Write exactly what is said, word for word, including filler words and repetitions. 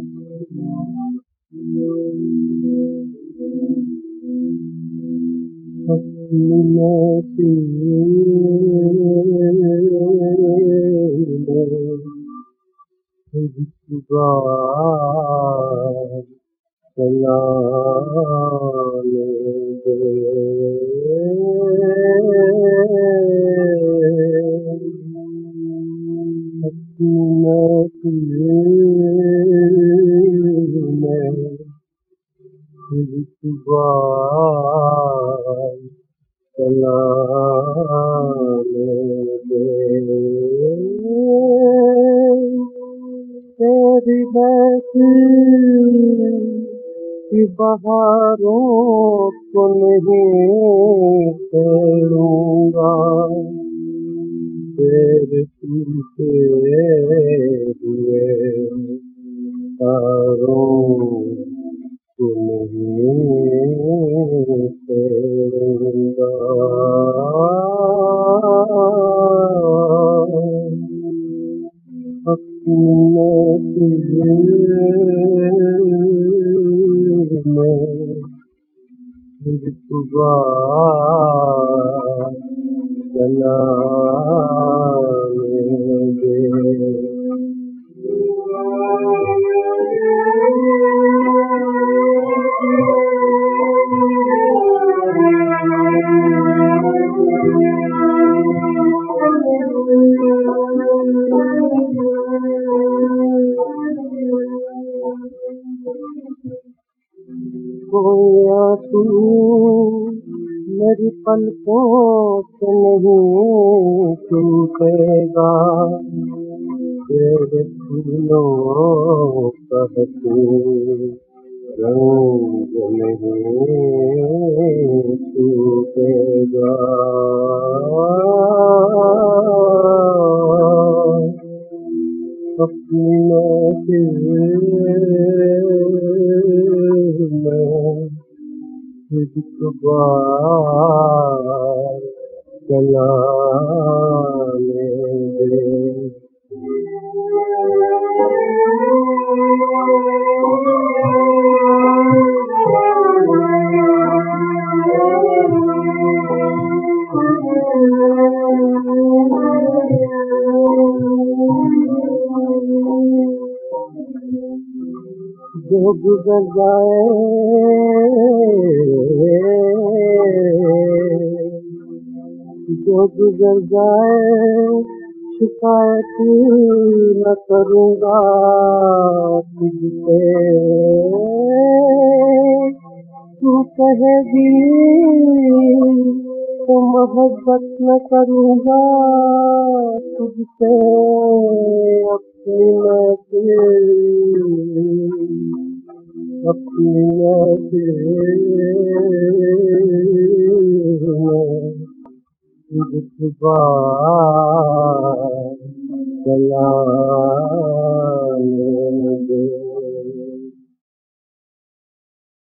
तेरी बसी की बहारों को नहीं छोड़ूंगा, तेरे टूटे हुए तारों को नहीं छोड़ूंगा। अपने दिल में बार चलाने दे। कोई आंसू मेरी पलकों से नहीं छूटेगा, तेरे फूलों का रंग नहीं छूटेगा। अपने दिल में तुझको बार चलाने दे। जो गुजर जाए जो गुजर जाए शिकायत न करूँगा तुझसे। तू कहेगी तो मोहब्बत न करूँगा तुझसे। अपनी महफिल अपनी महफिल में तुझको बार चला